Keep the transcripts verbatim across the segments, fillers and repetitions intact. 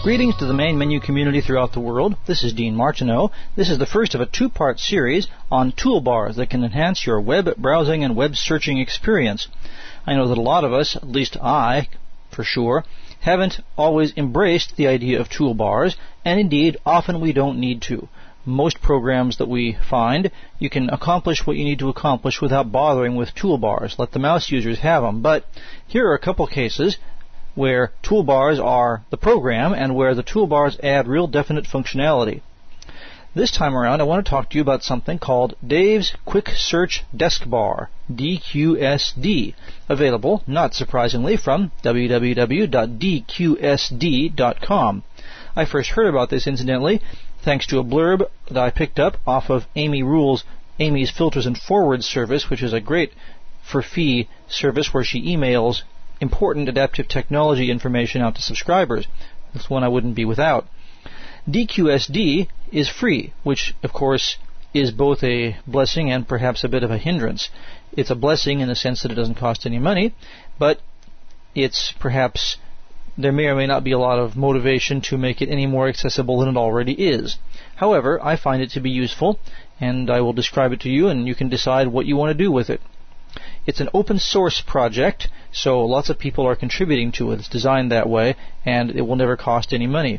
Greetings to the main menu community throughout the world. This is Dean Martineau. This is the first of a two-part series on toolbars that can enhance your web browsing and web searching experience. I know that a lot of us, at least I, for sure, haven't always embraced the idea of toolbars, and indeed, often we don't need to. Most programs that we find, you can accomplish what you need to accomplish without bothering with toolbars. Let the mouse users have them. But here are a couple cases where toolbars are the program and where the toolbars add real definite functionality. This time around, I want to talk to you about something called Dave's Quick Search Desk Bar, D Q S D, available, not surprisingly, from w w w dot d q s d dot com. I first heard about this, incidentally, thanks to a blurb that I picked up off of Amy Rule's Amy's Filters and Forwards service, which is a great for-fee service where she emails important adaptive technology information out to subscribers. That's one I wouldn't be without. D Q S D is free, which, of course, is both a blessing and perhaps a bit of a hindrance. It's a blessing in the sense that it doesn't cost any money, but it's perhaps there may or may not be a lot of motivation to make it any more accessible than it already is. However, I find it to be useful, and I will describe it to you, and you can decide what you want to do with it. It's an open source project, so lots of people are contributing to it. It's designed that way, and it will never cost any money.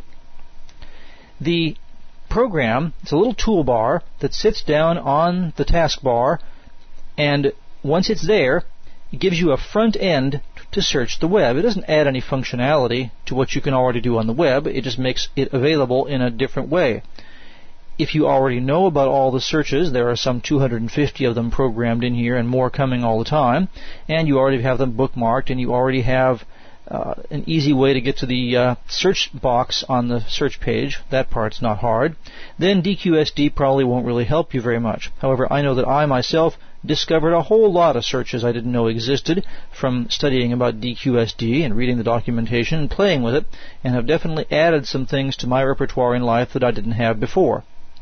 The program, it's a little toolbar that sits down on the taskbar, and once it's there, it gives you a front end to search the web. It doesn't add any functionality to what you can already do on the web. It just makes it available in a different way. If you already know about all the searches, there are some two hundred fifty of them programmed in here and more coming all the time, and you already have them bookmarked, and you already have uh, an easy way to get to the uh, search box on the search page. That part's not hard. Then D Q S D probably won't really help you very much. However, I know that I myself discovered a whole lot of searches I didn't know existed from studying about D Q S D and reading the documentation and playing with it, and have definitely added some things to my repertoire in life that I didn't have before.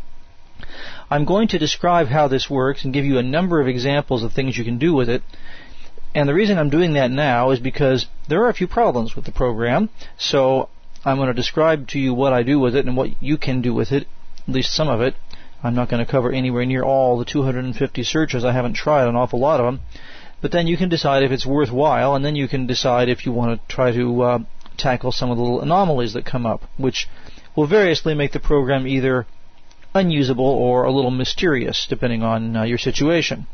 I'm going to describe how this works and give you a number of examples of things you can do with it. And the reason I'm doing that now is because there are a few problems with the program, so I'm going to describe to you what I do with it and what you can do with it, at least some of it. I'm not going to cover anywhere near all the two hundred fifty searches. I haven't tried an awful lot of them. But then you can decide if it's worthwhile, and then you can decide if you want to try to uh, tackle some of the little anomalies that come up, which will variously make the program either unusable or a little mysterious, depending on uh, your situation.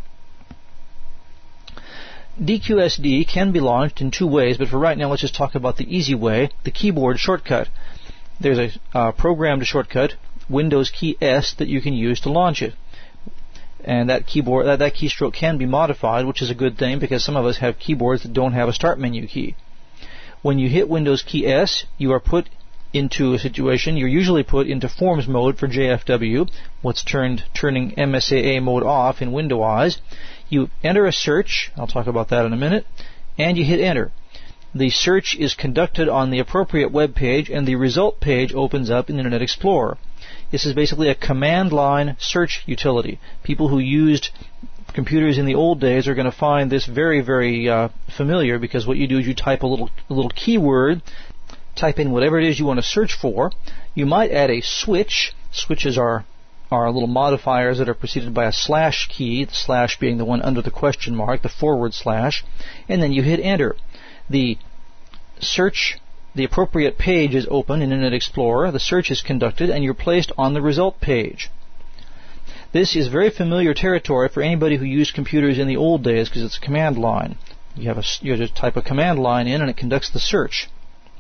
D Q S D can be launched in two ways, but for right now let's just talk about the easy way, the keyboard shortcut. There's a uh, programmed shortcut, Windows key S, that you can use to launch it. And that keyboard, that, that keystroke can be modified, which is a good thing because some of us have keyboards that don't have a start menu key. When you hit Windows key S, you are put into a situation, you're usually put into Forms mode for J F W, what's turned turning M S A A mode off in Windows. You enter a search, I'll talk about that in a minute, and you hit enter. The search is conducted on the appropriate web page, and the result page opens up in Internet Explorer. This is basically a command line search utility. People who used computers in the old days are going to find this very, very uh, familiar, because what you do is you type a little, a little keyword, type in whatever it is you want to search for. You might add a switch. Switches are, are little modifiers that are preceded by a slash key, the slash being the one under the question mark, the forward slash, and then you hit enter. The search, the appropriate page is open in Internet Explorer, the search is conducted, and you're placed on the result page. This is very familiar territory for anybody who used computers in the old days because it's a command line. You have a, you just type a command line in and it conducts the search.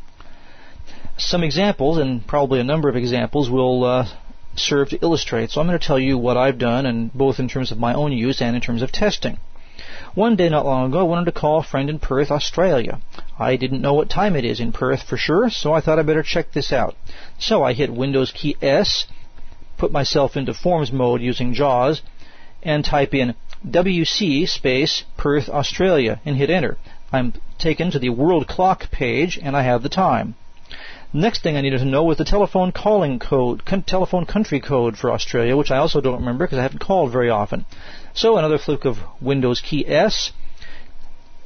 Some examples, and probably a number of examples, will uh, serve to illustrate. So I'm going to tell you what I've done, and both in terms of my own use and in terms of testing. One day not long ago, I wanted to call a friend in Perth, Australia. I didn't know what time it is in Perth for sure, so I thought I better check this out. So I hit Windows key S, put myself into Forms mode using JAWS, and type in W C space Perth, Australia, and hit enter. I'm taken to the world clock page, and I have the time. Next thing I needed to know was the telephone calling code, con- telephone country code for Australia, which I also don't remember because I haven't called very often. So another flick of Windows key S,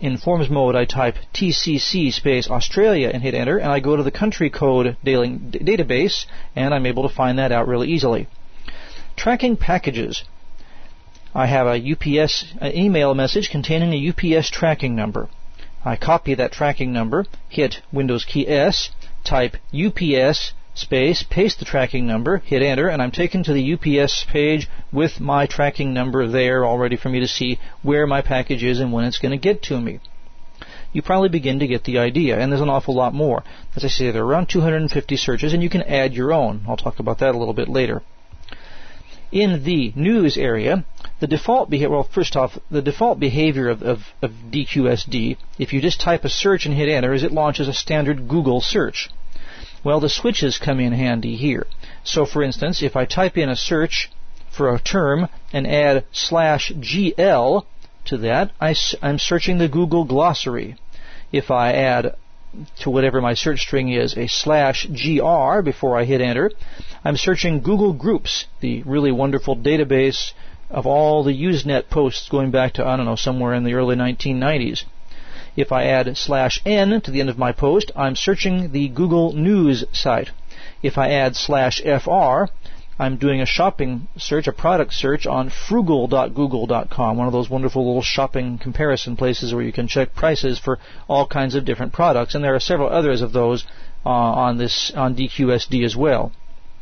In Forms mode, I type T C C space Australia and hit enter, and I go to the country code database, and I'm able to find that out really easily. Tracking packages. I have a U P S an email message containing a U P S tracking number. I copy that tracking number, hit Windows key S, type U P S space, paste the tracking number, hit enter, and I'm taken to the U P S page with my tracking number there all ready for me to see where my package is and when it's going to get to me. You probably begin to get the idea, and there's an awful lot more. As I say, there are around two hundred fifty searches, and you can add your own. I'll talk about that a little bit later. In the news area, the default behavior, well, first off, the default behavior of, of, of D Q S D, if you just type a search and hit enter, is it launches a standard Google search. Well, the switches come in handy here. So, for instance, if I type in a search for a term and add slash G L to that, I, I'm searching the Google glossary. If I add to whatever my search string is a slash G R before I hit enter, I'm searching Google Groups, the really wonderful database of all the Usenet posts going back to, I don't know, somewhere in the early nineteen nineties. If I add slash N to the end of my post, I'm searching the Google News site. If I add slash F R, I'm doing a shopping search, a product search on frugal dot google dot com, one of those wonderful little shopping comparison places where you can check prices for all kinds of different products, and there are several others of those uh, on this on D Q S D as well.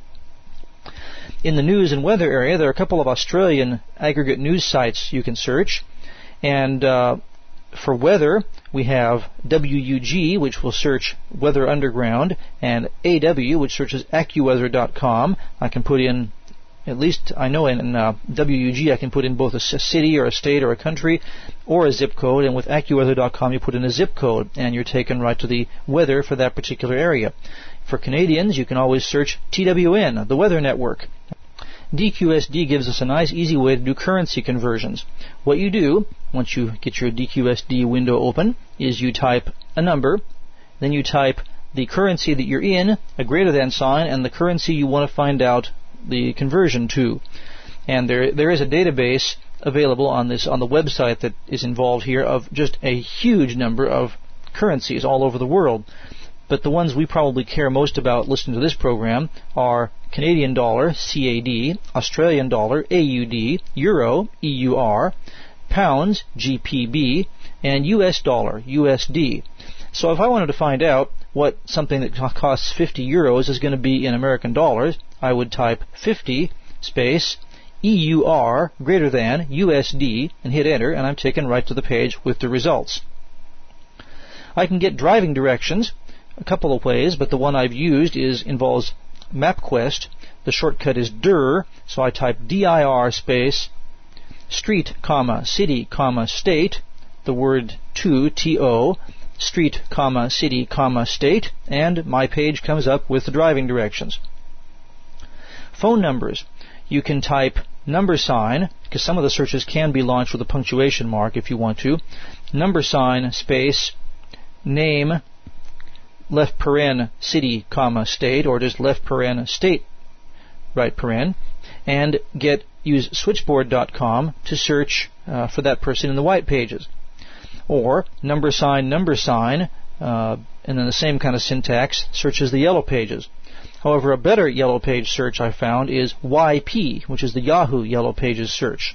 In the news and weather area, there are a couple of Australian aggregate news sites you can search, and uh, for weather, we have W U G, which will search Weather Underground, and A W, which searches AccuWeather dot com. I can put in, at least I know in uh, W U G, I can put in both a city or a state or a country or a zip code, and with AccuWeather dot com you put in a zip code, and you're taken right to the weather for that particular area. For Canadians, you can always search T W N, the Weather Network. D Q S D gives us a nice, easy way to do currency conversions. What you do, once you get your D Q S D window open, is you type a number, then you type the currency that you're in, a greater than sign, and the currency you want to find out the conversion to. And there there is a database available on this on the website that is involved here of just a huge number of currencies all over the world. But the ones we probably care most about listening to this program are Canadian dollar, C A D, Australian dollar, A U D, euro, E U R, pounds, G P B, and U S dollar, U S D. So if I wanted to find out what something that costs fifty euros is going to be in American dollars, I would type fifty space E U R greater than U S D and hit enter, and I'm taken right to the page with the results. I can get driving directions a couple of ways, but the one I've used is involves MapQuest. The shortcut is D I R, so I type D I R space street, comma, city, comma, state, the word to, T O, street, comma, city, comma, state, and my page comes up with the driving directions. Phone numbers. You can type number sign, because some of the searches can be launched with a punctuation mark if you want to, number sign space name left paren city, comma, state, or just left paren state, right paren, and get use switchboard dot com to search uh, for that person in the white pages. Or number sign, number sign, uh, and then the same kind of syntax searches the yellow pages. However, a better yellow page search I found is Y P, which is the Yahoo Yellow Pages search.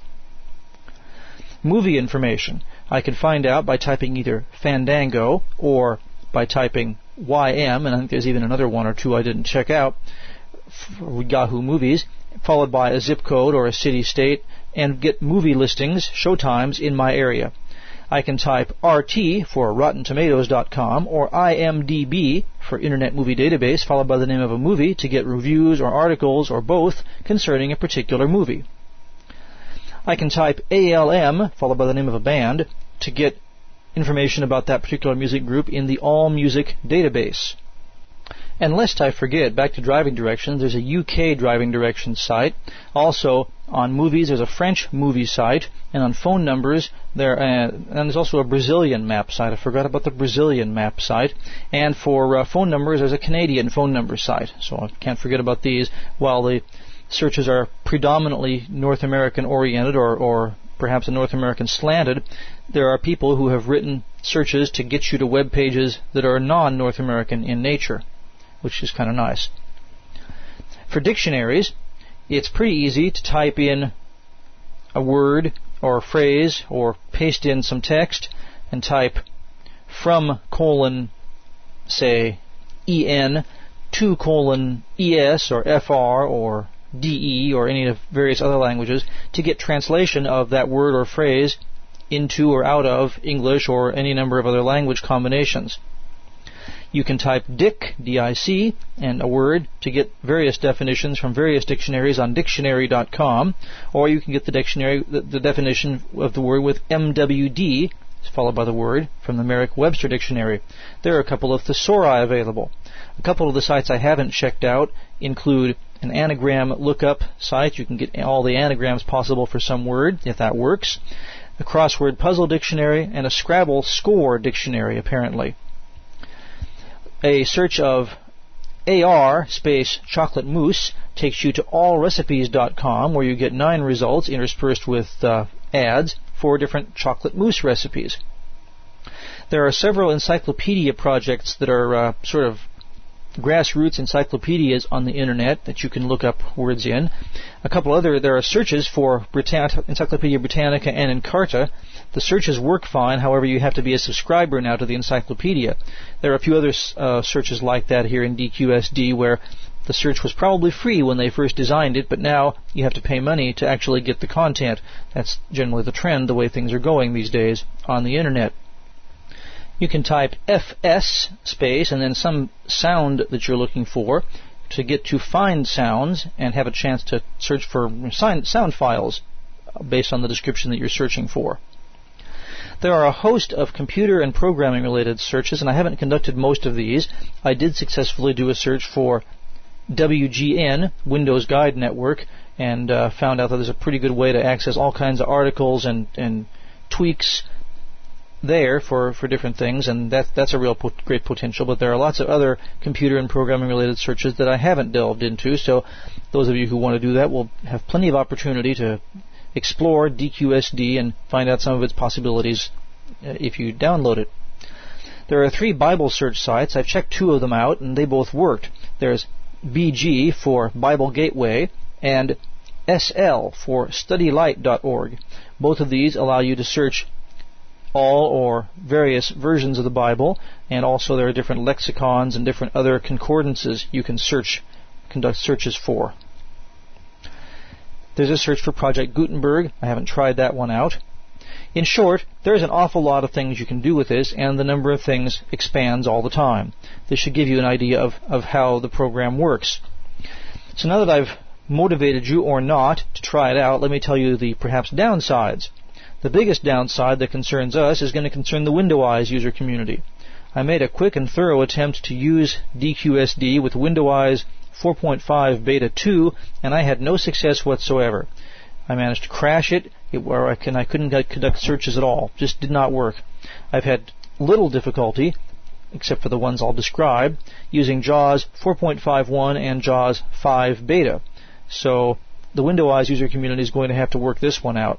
Movie information. I can find out by typing either Fandango or by typing Y M, and I think there's even another one or two I didn't check out, for Yahoo Movies, followed by a zip code or a city-state, and get movie listings, showtimes, in my area. I can type R T for rotten tomatoes dot com or I M D B for Internet Movie Database, followed by the name of a movie to get reviews or articles or both concerning a particular movie. I can type A L M, followed by the name of a band, to get information about that particular music group in the AllMusic database. And lest I forget, back to driving directions, there's a U K driving directions site. Also, on movies, there's a French movie site. And on phone numbers, there uh, and there's also a Brazilian map site. I forgot about the Brazilian map site. And for uh, phone numbers, there's a Canadian phone number site. So I can't forget about these, while the searches are predominantly North American oriented or, or perhaps in North American Slanted, there are people who have written searches to get you to web pages that are non-North American in nature, which is kind of nice. For dictionaries, it's pretty easy to type in a word or a phrase or paste in some text and type from colon, say, en to colon es or fr or de or any of various other languages to get translation of that word or phrase into or out of English or any number of other language combinations. You can type dic, D I C, and a word to get various definitions from various dictionaries on dictionary dot com, or you can get the dictionary, the, the definition of the word with M W D, followed by the word, from the Merrick-Webster Dictionary. There are a couple of thesauri available. A couple of the sites I haven't checked out include an anagram lookup site. You can get all the anagrams possible for some word, if that works. A crossword puzzle dictionary, and a Scrabble score dictionary, apparently. A search of A R space chocolate mousse takes you to all recipes dot com, where you get nine results interspersed with uh, ads for different chocolate mousse recipes. There are several encyclopedia projects that are uh, sort of grassroots encyclopedias on the internet that you can look up words in. A couple other, there are searches for Britann- Encyclopedia Britannica and Encarta. The searches work fine, however you have to be a subscriber now to the encyclopedia. There are a few other uh, searches like that here in D Q S D where the search was probably free when they first designed it, but now you have to pay money to actually get the content. That's generally the trend, the way things are going these days on the internet. You can type F S space and then some sound that you're looking for to get to find sounds and have a chance to search for sound files based on the description that you're searching for. There are a host of computer and programming related searches, and I haven't conducted most of these. I did successfully do a search for W G N, Windows Guide Network, and uh, found out that there's a pretty good way to access all kinds of articles and, and tweaks there for, for different things, and that, that's a real pot- great potential. But there are lots of other computer and programming related searches that I haven't delved into, so those of you who want to do that will have plenty of opportunity to explore D Q S D and find out some of its possibilities uh, if you download it. There are three Bible search sites. I've checked two of them out, and they both worked. There's B G for Bible Gateway and S L for study light dot org. Both of these allow you to search all or various versions of the Bible, and also there are different lexicons and different other concordances you can search, conduct searches for. There's a search for Project Gutenberg. I haven't tried that one out. In short, there's an awful lot of things you can do with this, and the number of things expands all the time. This should give you an idea of, of how the program works. So now that I've motivated you or not to try it out, let me tell you the perhaps downsides. The biggest downside that concerns us is going to concern the Windows user community. I made a quick and thorough attempt to use D Q S D with Windows four point five Beta two, and I had no success whatsoever. I managed to crash it, it where I, can, I couldn't conduct searches at all. Just did not work. I've had little difficulty, except for the ones I'll describe, using JAWS four point five one and JAWS five Beta. So the Windows user community is going to have to work this one out.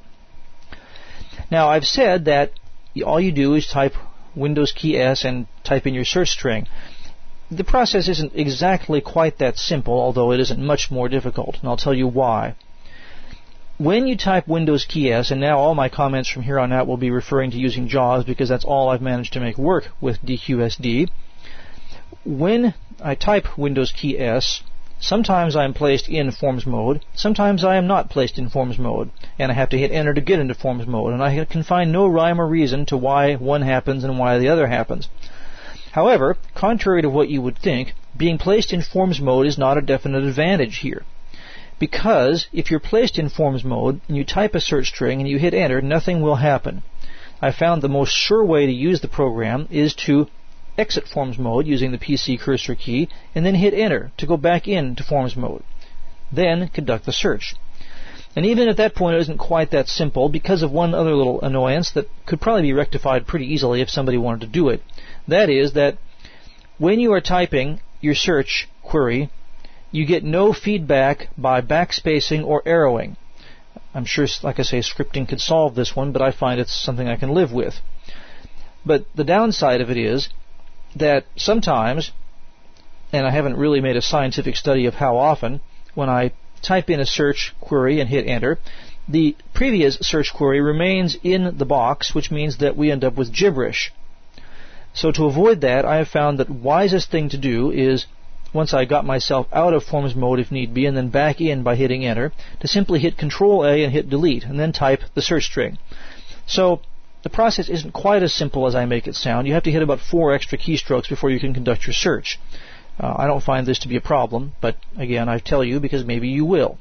Now, I've said that all you do is type Windows key S and type in your search string. The process isn't exactly quite that simple, although it isn't much more difficult, and I'll tell you why. When you type Windows key S, and now all my comments from here on out will be referring to using JAWS because that's all I've managed to make work with D Q S D. When I type Windows key S, sometimes I am placed in Forms mode, sometimes I am not placed in Forms mode, and I have to hit Enter to get into Forms mode, and I can find no rhyme or reason to why one happens and why the other happens. However, contrary to what you would think, being placed in Forms mode is not a definite advantage here. Because if you're placed in Forms mode and you type a search string and you hit Enter, nothing will happen. I found the most sure way to use the program is to exit Forms mode using the P C cursor key and then hit Enter to go back into Forms mode. Then conduct the search. And even at that point it isn't quite that simple because of one other little annoyance that could probably be rectified pretty easily if somebody wanted to do it. That is that when you are typing your search query, you get no feedback by backspacing or arrowing. I'm sure, like I say, scripting could solve this one, but I find it's something I can live with. But the downside of it is that sometimes, and I haven't really made a scientific study of how often, when I type in a search query and hit enter, the previous search query remains in the box, which means that we end up with gibberish. So to avoid that, I have found that the wisest thing to do is, once I got myself out of forms mode if need be, and then back in by hitting enter, to simply hit control A and hit delete, and then type the search string. So the process isn't quite as simple as I make it sound. You have to hit about four extra keystrokes before you can conduct your search. Uh, I don't find this to be a problem, but again, I tell you because maybe you will.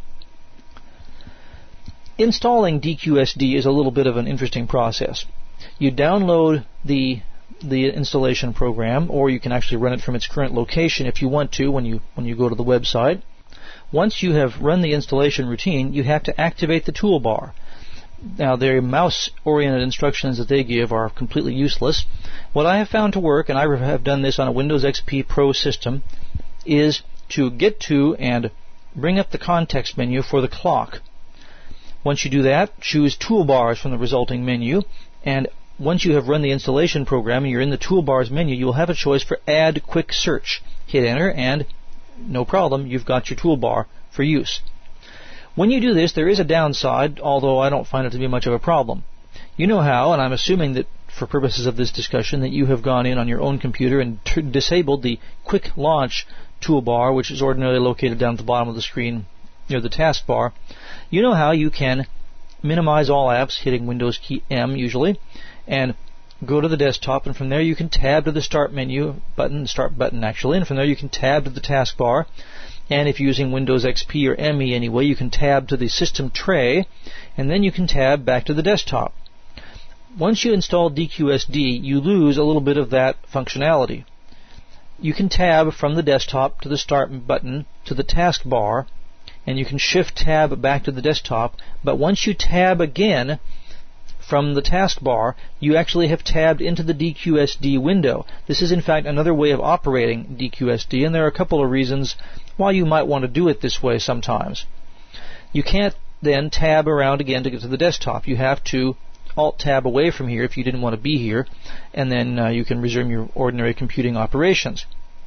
Installing D Q S D is a little bit of an interesting process. You download the the installation program, or you can actually run it from its current location if you want to when you when you go to the website. Once you have run the installation routine, you have to activate the toolbar. Now, their mouse-oriented instructions that they give are completely useless. What I have found to work, and I have done this on a Windows X P Pro system, is to get to and bring up the context menu for the clock. Once you do that, choose Toolbars from the resulting menu, and once you have run the installation program and you're in the Toolbars menu, you will have a choice for Add Quick Search. Hit Enter, and no problem, you've got your toolbar for use. When you do this, there is a downside, although I don't find it to be much of a problem. You know how, and I'm assuming that for purposes of this discussion, that you have gone in on your own computer and t- disabled the Quick Launch toolbar, which is ordinarily located down at the bottom of the screen near the taskbar. You know how you can minimize all apps, hitting Windows key M usually, and go to the desktop, and from there you can tab to the Start menu button, Start button actually, and from there you can tab to the taskbar. And if you're using Windows X P or M E anyway, you can tab to the system tray, and then you can tab back to the desktop. Once you install D Q S D, you lose a little bit of that functionality. You can tab from the desktop to the Start button to the taskbar, and you can shift tab back to the desktop, but once you tab again from the taskbar, you actually have tabbed into the D Q S D window. This is in fact another way of operating D Q S D, and there are a couple of reasons why you might want to do it this way sometimes. You can't then tab around again to get to the desktop. You have to Alt-tab away from here if you didn't want to be here, and then uh, you can resume your ordinary computing operations.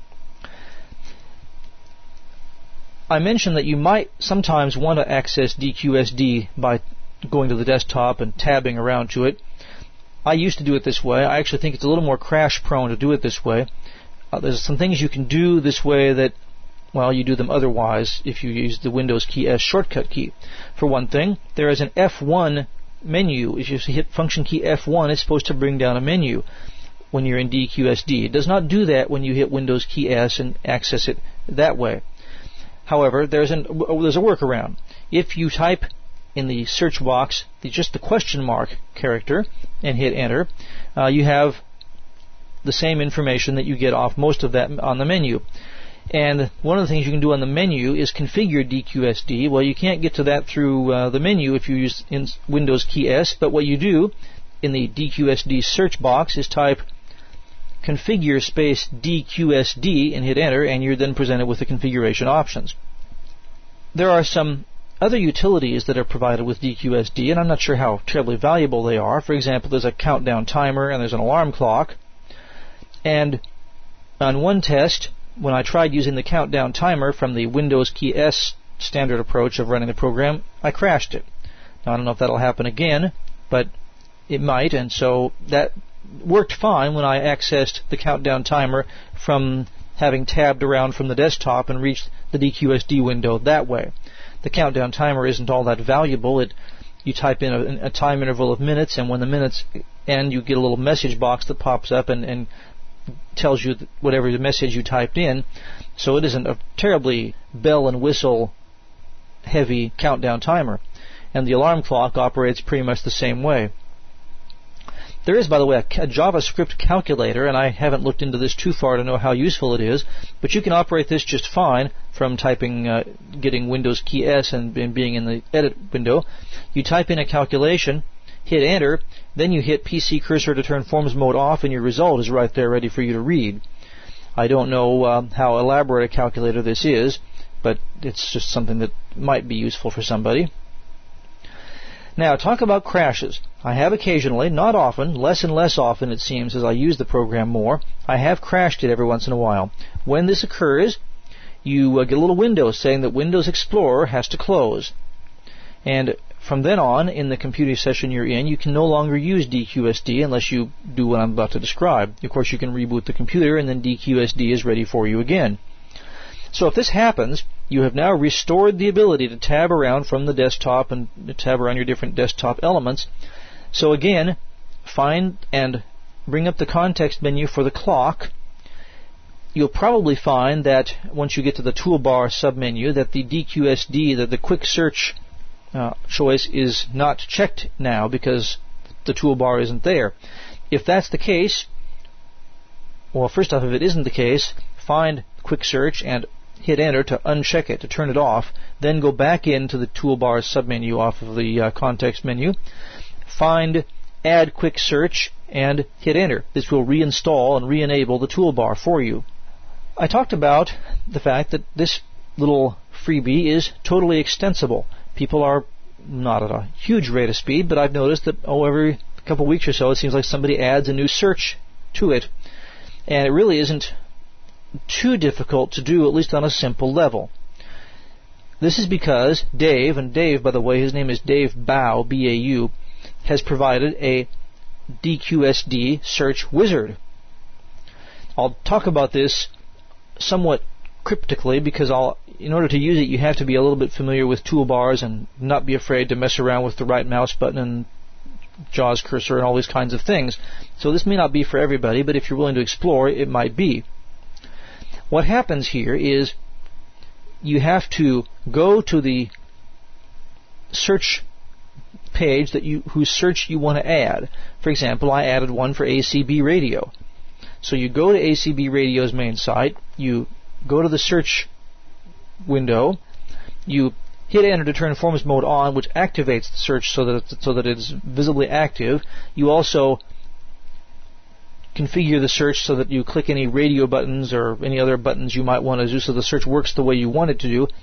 I mentioned that you might sometimes want to access D Q S D by going to the desktop and tabbing around to it. I used to do it this way. I actually think it's a little more crash prone to do it this way. Uh, there's some things you can do this way that, well, you do them otherwise if you use the Windows key S shortcut key. For one thing, there is an F one menu. If you hit function key F one, it's supposed to bring down a menu when you're in D Q S D. It does not do that when you hit Windows key S and access it that way. However, there's, an, there's a workaround. If you type in the search box the, just the question mark character and hit enter, uh, you have the same information that you get off most of that on the menu. And one of the things you can do on the menu is configure D Q S D. Well, you can't get to that through uh, the menu if you use in Windows key S, but what you do in the D Q S D search box is type configure space D Q S D and hit enter, and you're then presented with the configuration options. There are some other utilities that are provided with D Q S D, and I'm not sure how terribly valuable they are. For example, there's a countdown timer and there's an alarm clock. And on one test, when I tried using the countdown timer from the Windows key S standard approach of running the program, I crashed it. Now, I don't know if that'll happen again, but it might, and so that worked fine when I accessed the countdown timer from having tabbed around from the desktop and reached the D Q S D window that way. The countdown timer isn't all that valuable. It, you type in a, a time interval of minutes, and when the minutes end, you get a little message box that pops up and, and tells you whatever the message you typed in. So it isn't a terribly bell and whistle heavy countdown timer. And the alarm clock operates pretty much the same way. There is, by the way, a, a JavaScript calculator, and I haven't looked into this too far to know how useful it is, but you can operate this just fine from typing, uh, getting Windows key S and, and being in the edit window. You type in a calculation, hit enter, then you hit P C cursor to turn forms mode off, and your result is right there ready for you to read. I don't know uh, how elaborate a calculator this is, but it's just something that might be useful for somebody. Now, talk about crashes. I have occasionally, not often, less and less often it seems as I use the program more, I have crashed it every once in a while. When this occurs, you uh, get a little window saying that Windows Explorer has to close. And from then on, in the computing session you're in, you can no longer use D Q S D unless you do what I'm about to describe. Of course, you can reboot the computer and then D Q S D is ready for you again. So if this happens, you have now restored the ability to tab around from the desktop and tab around your different desktop elements. So again, find and bring up the context menu for the clock. You'll probably find that once you get to the toolbar submenu that the D Q S D, that the quick search uh, choice is not checked now because the toolbar isn't there. If that's the case, well, first off, if it isn't the case, find quick search and hit enter to uncheck it, to turn it off, then go back into the toolbar submenu off of the uh, context menu, find add quick search and hit enter. This will reinstall and re-enable the toolbar for you. I talked about the fact that this little freebie is totally extensible. People are not at a huge rate of speed, but I've noticed that oh, every couple of weeks or so it seems like somebody adds a new search to it. And it really isn't too difficult to do, at least on a simple level. This is because Dave, and Dave, by the way, his name is Dave Bau, B A U, has provided a D Q S D search wizard. I'll talk about this somewhat cryptically because I'll, in order to use it, you have to be a little bit familiar with toolbars and not be afraid to mess around with the right mouse button and JAWS cursor and all these kinds of things. So this may not be for everybody, but if you're willing to explore, it might be. What happens here is you have to go to the search page that you whose search you want to add. For example, I added one for A C B Radio. So you go to A C B Radio's main site, you go to the search window, you hit enter to turn performance mode on, which activates the search so that it's, so that it's visibly active. You also configure the search so that you click any radio buttons or any other buttons you might want to do so the search works the way you want it to do.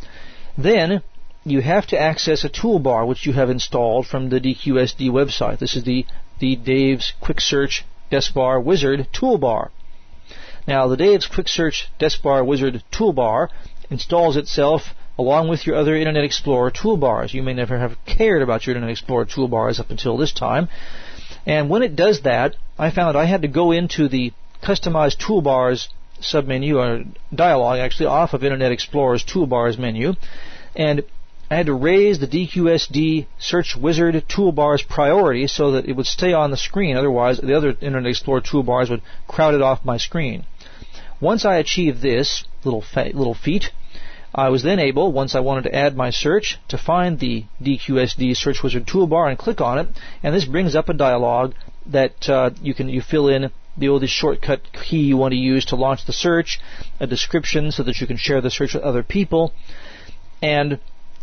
Then you have to access a toolbar which you have installed from the D Q S D website. This is the, the Dave's Quick Search Deskbar Wizard toolbar. Now the Dave's Quick Search Deskbar Wizard toolbar installs itself along with your other Internet Explorer toolbars. You may never have cared about your Internet Explorer toolbars up until this time. And when it does that, I found I had to go into the Customize Toolbars submenu, or dialog actually, off of Internet Explorer's Toolbars menu, and I had to raise the D Q S D Search Wizard Toolbars priority so that it would stay on the screen. Otherwise, the other Internet Explorer toolbars would crowd it off my screen. Once I achieved this little fa- little feat, I was then able, once I wanted to add my search, to find the D Q S D Search Wizard toolbar and click on it, and this brings up a dialog that uh, you can you fill in the oldest shortcut key you want to use to launch the search, a description so that you can share the search with other people, and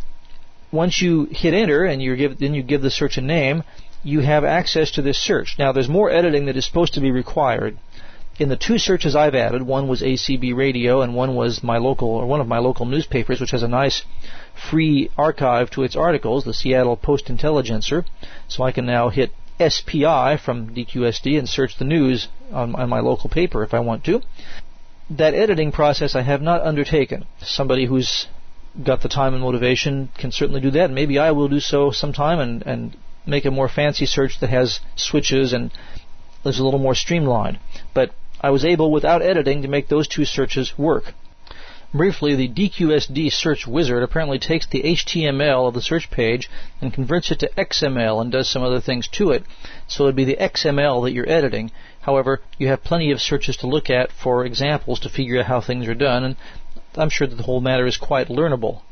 once you hit enter and you give then you give the search a name, you have access to this search. Now there's more editing that is supposed to be required. In the two searches I've added, one was A C B Radio and one was my local, or one of my local newspapers, which has a nice free archive to its articles, the Seattle Post-Intelligencer. So I can now hit S P I from D Q S D and search the news on, on my local paper if I want to. That editing process I have not undertaken. Somebody who's got the time and motivation can certainly do that, and maybe I will do so sometime and, and make a more fancy search that has switches and is a little more streamlined. But I was able, without editing, to make those two searches work. Briefly, the D Q S D Search Wizard apparently takes the H T M L of the search page and converts it to X M L and does some other things to it. So it would be the X M L that you're editing. However, you have plenty of searches to look at for examples to figure out how things are done, and I'm sure that the whole matter is quite learnable.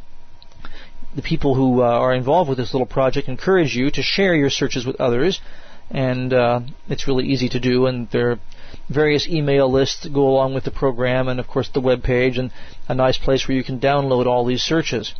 The people who uh, are involved with this little project encourage you to share your searches with others, and uh, it's really easy to do, and there are various email lists that go along with the program, and of course the web page, and a nice place where you can download all these searches.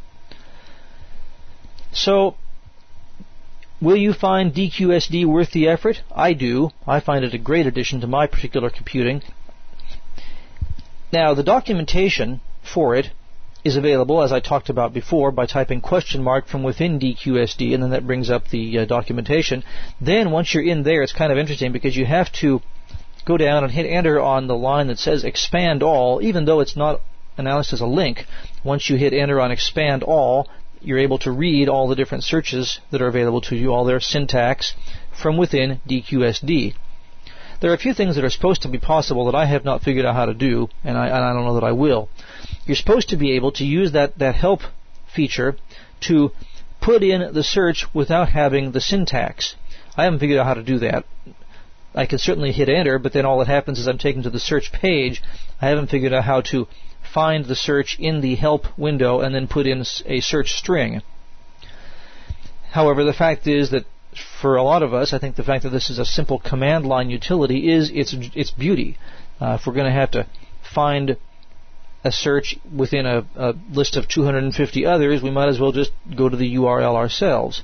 So, will you find D Q S D worth the effort? I do. I find it a great addition to my particular computing. Now, the documentation for it is available, as I talked about before, by typing question mark from within D Q S D, and then that brings up the uh, documentation. Then once you're in there, it's kind of interesting because you have to go down and hit enter on the line that says expand all, even though it's not announced as a link. Once you hit enter on expand all, you're able to read all the different searches that are available to you, all their syntax from within D Q S D. There are a few things that are supposed to be possible that I have not figured out how to do, and I, and I don't know that I will. You're supposed to be able to use that, that help feature to put in the search without having the syntax. I haven't figured out how to do that. I can certainly hit enter, but then all that happens is I'm taken to the search page. I haven't figured out how to find the search in the help window and then put in a search string. However, the fact is that for a lot of us, I think the fact that this is a simple command line utility is its its beauty. Uh, if we're going to have to find a search within a, a list of two hundred fifty others, we might as well just go to the U R L ourselves.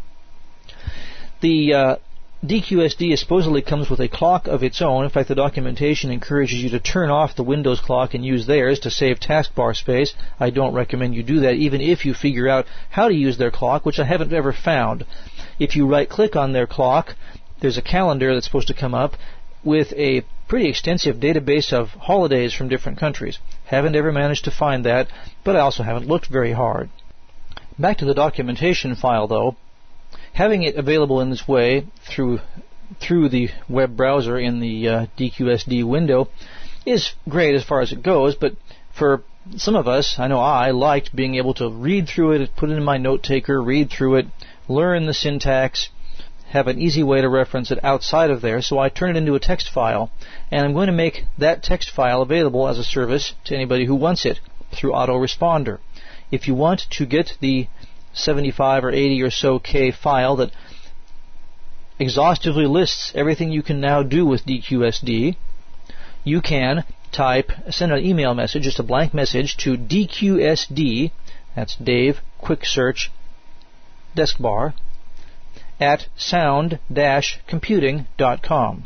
The uh, D Q S D supposedly comes with a clock of its own. In fact, the documentation encourages you to turn off the Windows clock and use theirs to save taskbar space. I don't recommend you do that, even if you figure out how to use their clock, which I haven't ever found. If you right-click on their clock, there's a calendar that's supposed to come up with a pretty extensive database of holidays from different countries. Haven't ever managed to find that, but I also haven't looked very hard. Back to the documentation file, though. Having it available in this way through through the web browser in the uh, D Q S D window is great as far as it goes, but for some of us, I know I liked being able to read through it, put it in my note taker, read through it, learn the syntax, have an easy way to reference it outside of there, so I turn it into a text file, and I'm going to make that text file available as a service to anybody who wants it through autoresponder. If you want to get the seventy-five or eighty or so K file that exhaustively lists everything you can now do with D Q S D, you can type, send an email message, just a blank message, to D Q S D, that's Dave Quick Search Deskbar, at sound dash computing dot com.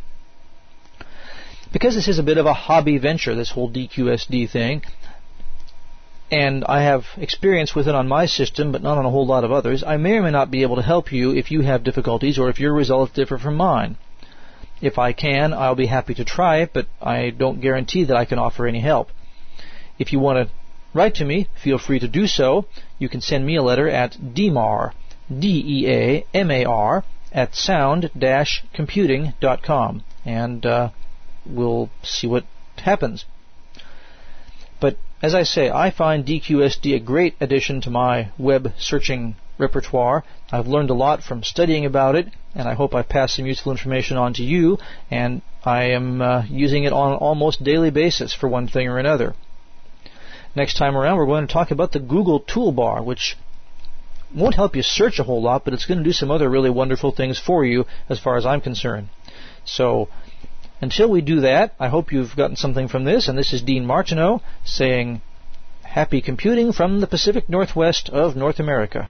Because this is a bit of a hobby venture, this whole D Q S D thing, and I have experience with it on my system, but not on a whole lot of others, I may or may not be able to help you if you have difficulties or if your results differ from mine. If I can, I'll be happy to try it, but I don't guarantee that I can offer any help. If you want to write to me, feel free to do so. You can send me a letter at dmar, D E A M A R, at sound dash computing dot com, and uh, we'll see what happens. But as I say, I find D Q S D a great addition to my web searching repertoire. I've learned a lot from studying about it, and I hope I've passed some useful information on to you, and I am uh, using it on an almost daily basis for one thing or another. Next time around, we're going to talk about the Google Toolbar, which won't help you search a whole lot, but it's going to do some other really wonderful things for you as far as I'm concerned. So, until we do that, I hope you've gotten something from this, and this is Dean Martineau saying happy computing from the Pacific Northwest of North America.